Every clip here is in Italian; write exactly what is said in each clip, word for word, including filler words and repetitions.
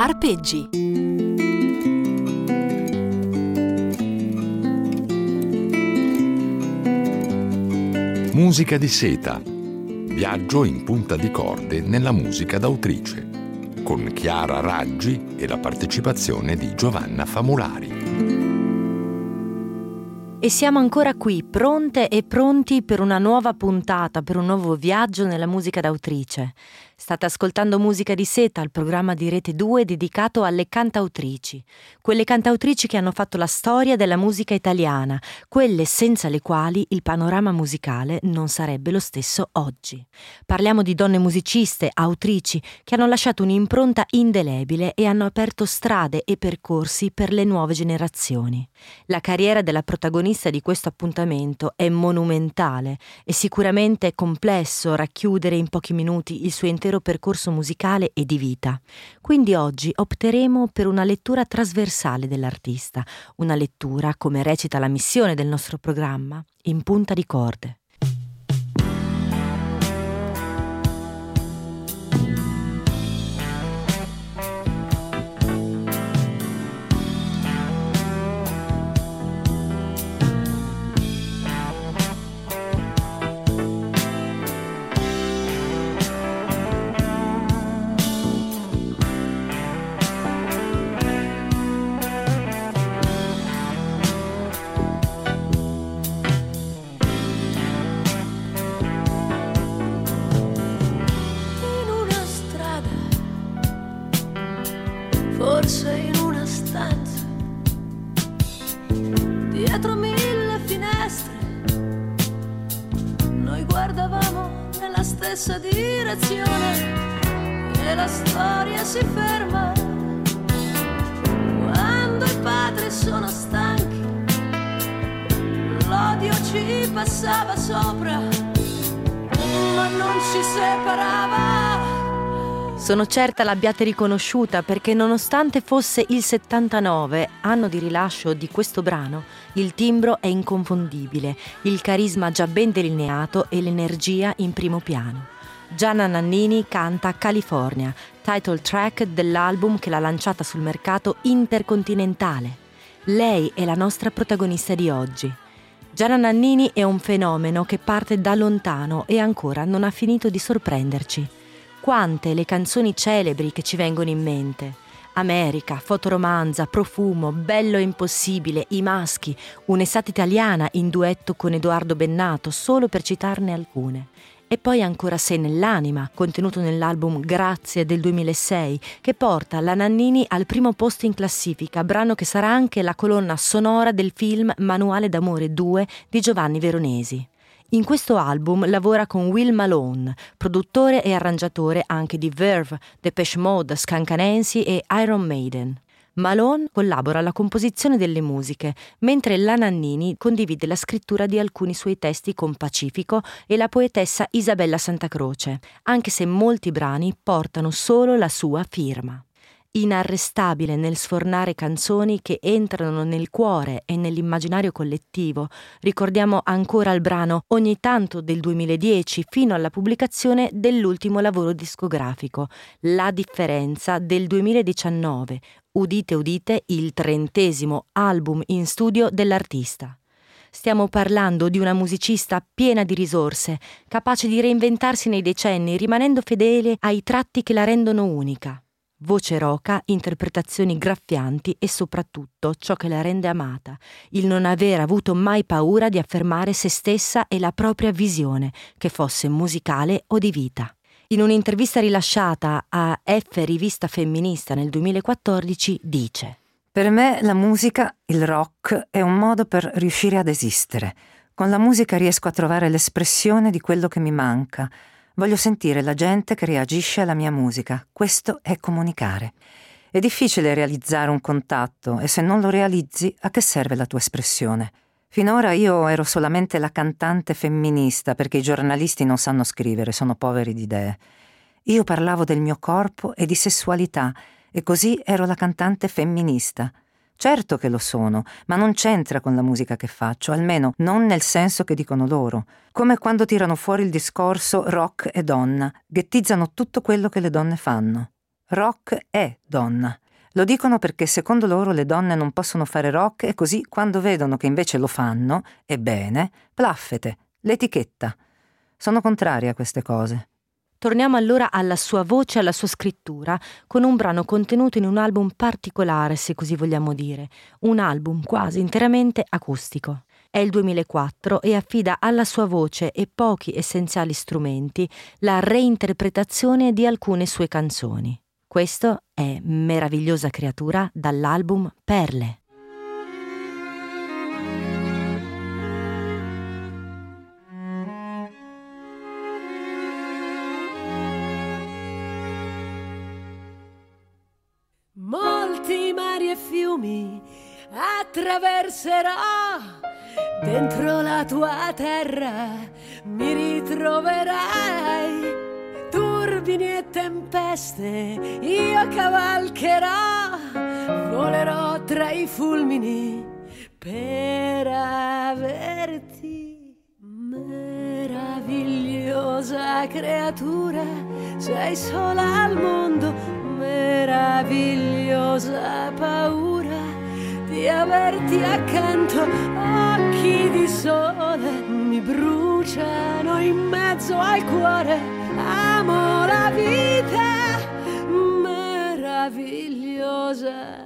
Arpeggi. Musica di seta. Viaggio in punta di corde nella musica d'autrice, con Chiara Raggi e la partecipazione di Giovanna Famulari. E siamo ancora qui, pronte e pronti per una nuova puntata, per un nuovo viaggio nella musica d'autrice. State ascoltando Musica di Seta, il programma di Rete due dedicato alle cantautrici. Quelle cantautrici che hanno fatto la storia della musica italiana, quelle senza le quali il panorama musicale non sarebbe lo stesso oggi. Parliamo di donne musiciste, autrici, che hanno lasciato un'impronta indelebile e hanno aperto strade e percorsi per le nuove generazioni. La carriera della protagonista di questo appuntamento è monumentale e sicuramente è complesso racchiudere in pochi minuti il suo intero percorso musicale e di vita. Quindi oggi opteremo per una lettura trasversale dell'artista, una lettura, come recita la missione del nostro programma, in punta di corde. Forse in una stanza, dietro mille finestre, noi guardavamo nella stessa direzione e la storia si ferma quando i padri sono stanchi, l'odio ci passava sopra, ma non ci separava. Sono certa l'abbiate riconosciuta perché nonostante fosse il settantanove, anno di rilascio di questo brano, il timbro è inconfondibile, il carisma già ben delineato e l'energia in primo piano. Gianna Nannini canta California, title track dell'album che l'ha lanciata sul mercato intercontinentale. Lei è la nostra protagonista di oggi. Gianna Nannini è un fenomeno che parte da lontano e ancora non ha finito di sorprenderci. Quante le canzoni celebri che ci vengono in mente. America, Fotoromanza, Profumo, Bello e Impossibile, I Maschi, Un'estate italiana in duetto con Edoardo Bennato, solo per citarne alcune. E poi ancora Sei nell'anima, contenuto nell'album Grazie del duemilasei, che porta la Nannini al primo posto in classifica, brano che sarà anche la colonna sonora del film Manuale d'amore due di Giovanni Veronesi. In questo album lavora con Will Malone, produttore e arrangiatore anche di Verve, Depeche Mode, Scancanensi e Iron Maiden. Malone collabora alla composizione delle musiche, mentre la Nannini condivide la scrittura di alcuni suoi testi con Pacifico e la poetessa Isabella Santacroce, anche se molti brani portano solo la sua firma. Inarrestabile nel sfornare canzoni che entrano nel cuore e nell'immaginario collettivo. Ricordiamo ancora il brano Ogni tanto del duemiladieci fino alla pubblicazione dell'ultimo lavoro discografico, La differenza del duemiladiciannove, udite udite il trentesimo album in studio dell'artista. Stiamo parlando di una musicista piena di risorse, capace di reinventarsi nei decenni, rimanendo fedele ai tratti che la rendono unica. Voce roca, interpretazioni graffianti e soprattutto ciò che la rende amata, il non aver avuto mai paura di affermare se stessa e la propria visione, che fosse musicale o di vita. In un'intervista rilasciata a F Rivista Femminista nel duemilaquattordici dice: Per me la musica, il rock, è un modo per riuscire ad esistere. Con la musica riesco a trovare l'espressione di quello che mi manca. Voglio sentire la gente che reagisce alla mia musica. Questo è comunicare. È difficile realizzare un contatto e se non lo realizzi, a che serve la tua espressione? Finora io ero solamente la cantante femminista perché i giornalisti non sanno scrivere, sono poveri di idee. Io parlavo del mio corpo e di sessualità e così ero la cantante femminista. Certo che lo sono, ma non c'entra con la musica che faccio, almeno non nel senso che dicono loro. Come quando tirano fuori il discorso rock e donna, ghettizzano tutto quello che le donne fanno. Rock è donna. Lo dicono perché secondo loro le donne non possono fare rock e così quando vedono che invece lo fanno, ebbene, plaffete, l'etichetta. Sono contraria a queste cose. Torniamo allora alla sua voce e alla sua scrittura, con un brano contenuto in un album particolare, se così vogliamo dire, un album quasi interamente acustico. È il duemilaquattro e affida alla sua voce e pochi essenziali strumenti la reinterpretazione di alcune sue canzoni. Questo è Meravigliosa creatura dall'album Perle. Molti mari e fiumi attraverserò, dentro la tua terra mi ritroverai. Turbini e tempeste io cavalcherò, volerò tra i fulmini per averti. Meravigliosa creatura, sei sola al mondo, meravigliosa paura di averti accanto. Occhi di sole mi bruciano in mezzo al cuore, amo la vita meravigliosa.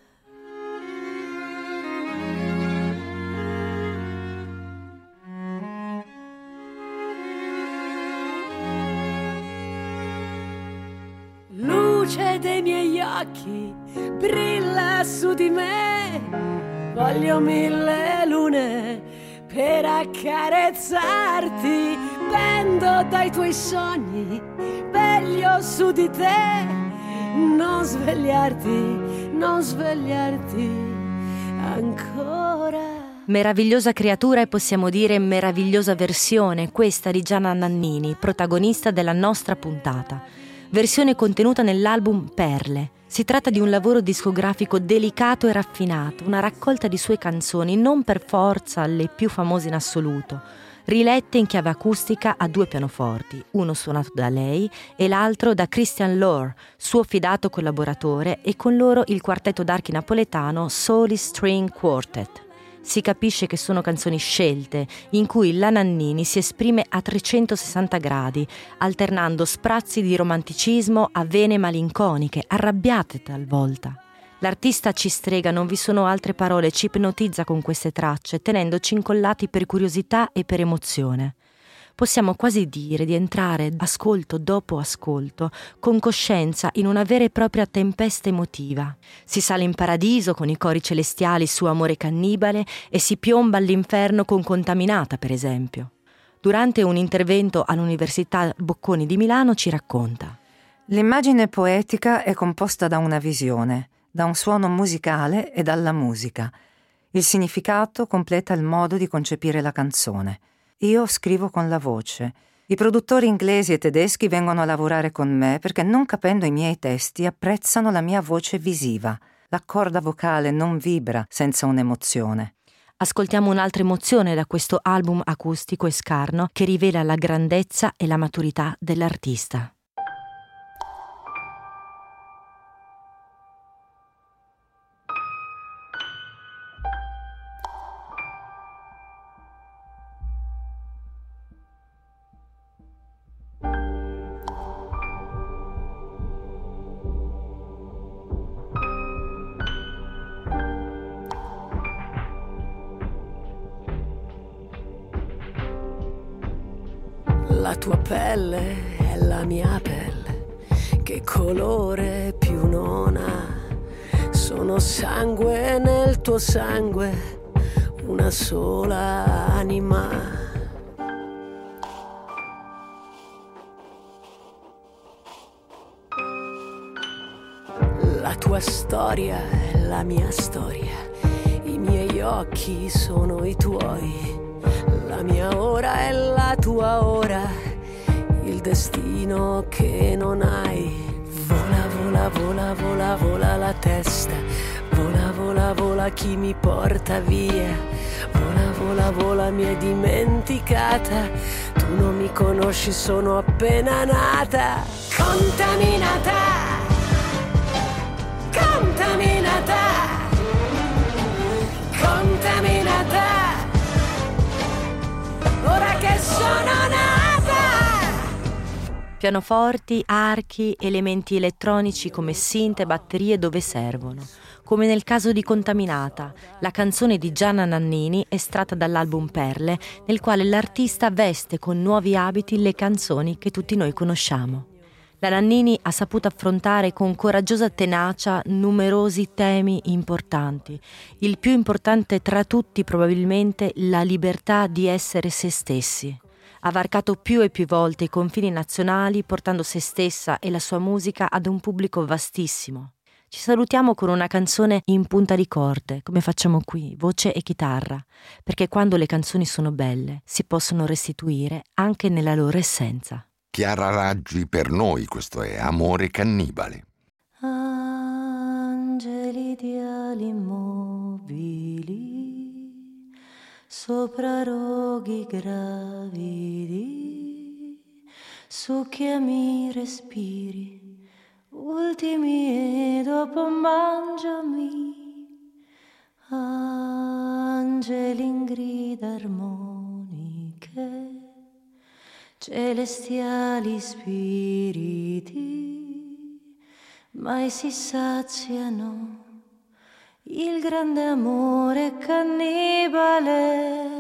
Luce dei miei occhi brilla su di me, voglio mille lune per accarezzarti, pendo dai tuoi sogni, veglio su di te, non svegliarti, non svegliarti ancora. Meravigliosa creatura e possiamo dire meravigliosa versione, questa di Gianna Nannini, protagonista della nostra puntata. Versione contenuta nell'album Perle. Si tratta di un lavoro discografico delicato e raffinato, una raccolta di sue canzoni, non per forza le più famose in assoluto, rilette in chiave acustica a due pianoforti, uno suonato da lei e l'altro da Christian Lohr, suo fidato collaboratore, e con loro il quartetto d'archi napoletano Soli String Quartet. Si capisce che sono canzoni scelte, in cui la Nannini si esprime a trecentosessanta gradi, alternando sprazzi di romanticismo a vene malinconiche, arrabbiate talvolta. L'artista ci strega, non vi sono altre parole, ci ipnotizza con queste tracce, tenendoci incollati per curiosità e per emozione. Possiamo quasi dire di entrare ascolto dopo ascolto, con coscienza in una vera e propria tempesta emotiva. Si sale in paradiso con i cori celestiali su Amore cannibale e si piomba all'inferno con Contaminata, per esempio. Durante un intervento all'Università Bocconi di Milano ci racconta: l'immagine poetica è composta da una visione, da un suono musicale e dalla musica. Il significato completa il modo di concepire la canzone. Io scrivo con la voce. I produttori inglesi e tedeschi vengono a lavorare con me perché, non capendo i miei testi, apprezzano la mia voce visiva. La corda vocale non vibra senza un'emozione. Ascoltiamo un'altra emozione da questo album acustico e scarno che rivela la grandezza e la maturità dell'artista. La tua pelle è la mia pelle, che colore più non ha. Sono sangue nel tuo sangue, una sola anima. La tua storia è la mia storia, i miei occhi sono i tuoi. La mia ora è la tua ora, il destino che non hai. Vola, vola, vola, vola, vola la testa, vola, vola, vola chi mi porta via. Vola, vola, vola mi hai dimenticata, tu non mi conosci, sono appena nata. Contaminata, contaminata, contaminata, ora che sono nata. Pianoforti, archi, elementi elettronici come synth e batterie dove servono. Come nel caso di Contaminata, la canzone di Gianna Nannini estratta dall'album Perle, nel quale l'artista veste con nuovi abiti le canzoni che tutti noi conosciamo. La Nannini ha saputo affrontare con coraggiosa tenacia numerosi temi importanti. Il più importante tra tutti probabilmente la libertà di essere se stessi. Ha varcato più e più volte i confini nazionali portando se stessa e la sua musica ad un pubblico vastissimo. Ci salutiamo con una canzone in punta di corde, come facciamo qui, voce e chitarra, perché quando le canzoni sono belle si possono restituire anche nella loro essenza. Chiara Raggi, per noi questo è Amore Cannibale. Angeli di ali immobili, sopra roghi gravidi, succhiami respiri, ultimi e dopo mangiami. Angeli in grida armoniche, celestiali spiriti, mai si saziano, il grande amore cannibale.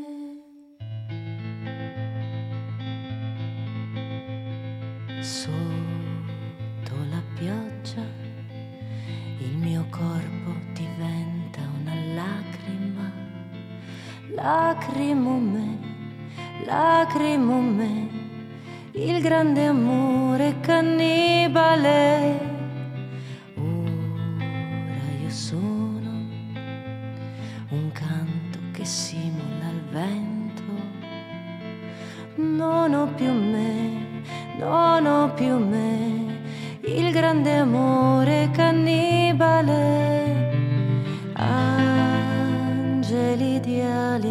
Sotto la pioggia il mio corpo diventa una lacrima, lacrimo me, lacrimo me, il grande amore cannibale. Ora io sono un canto che simula il vento, non ho più me, non ho più me, il grande amore cannibale. Angeli di ali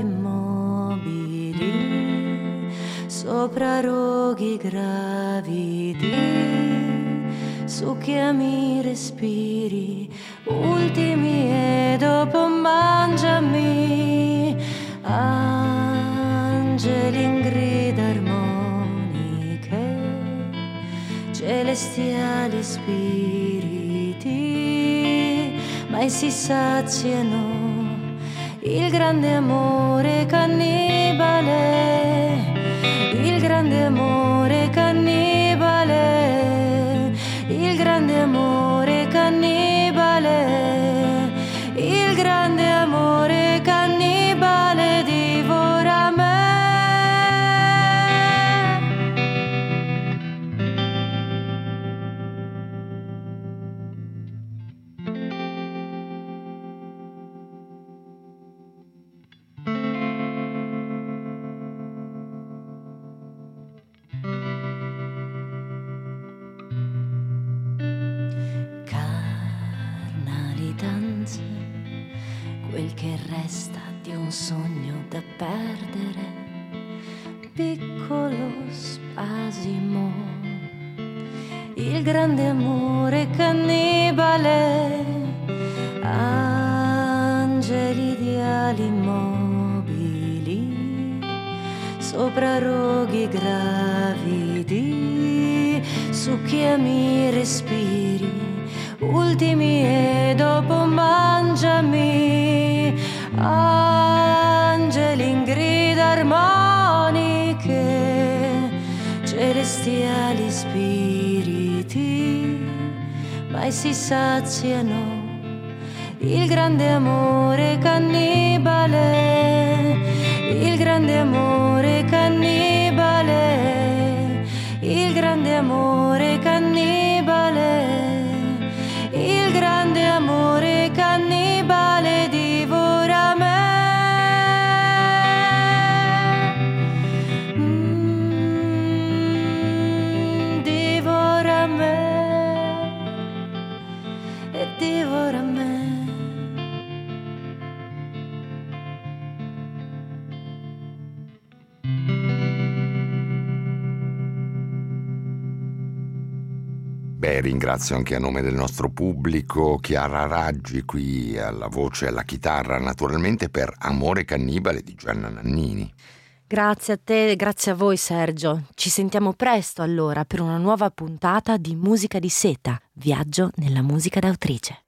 immobili, sopra roghi gravidi, succhiami respiri, ultimi e dopo mangiami. Angeli in grida armoniche, celestiali spiriti, mai si saziano, il grande amore cannibale, il grande amore cannibale, il grande amore cannibale, il grande amore cannibale divora me. Quel che resta di un sogno da perdere, piccolo spasimo, il grande amore cannibale. Angeli di ali immobili, sopra roghi gravidi, succhiami respiri, ultimi e dopo mangiami. Angeli in grida armoniche, celestiali spiriti, mai si saziano, il grande amore cannibale, il grande amore cannibale, il grande amore cannibale, il grande amore cannibale divora me. Mm, divora me e divora me. te ringrazio anche a nome del nostro pubblico Chiara Raggi qui alla voce e alla chitarra, naturalmente, per Amore cannibale di Gianna Nannini. Grazie a te, grazie a voi Sergio. Ci sentiamo presto allora per una nuova puntata di Musica di Seta, viaggio nella musica d'autrice.